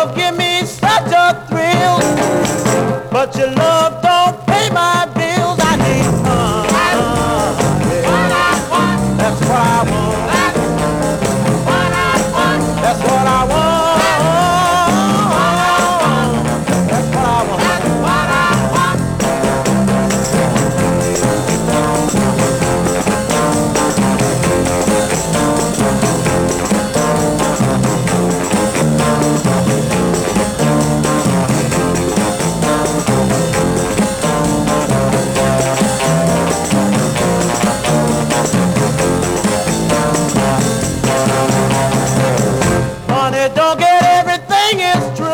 give me such a thrill, but your love don't pay my bills. I need yeah. That's what I want. That's what I want. That's what I want. Money don't get everything, it's true.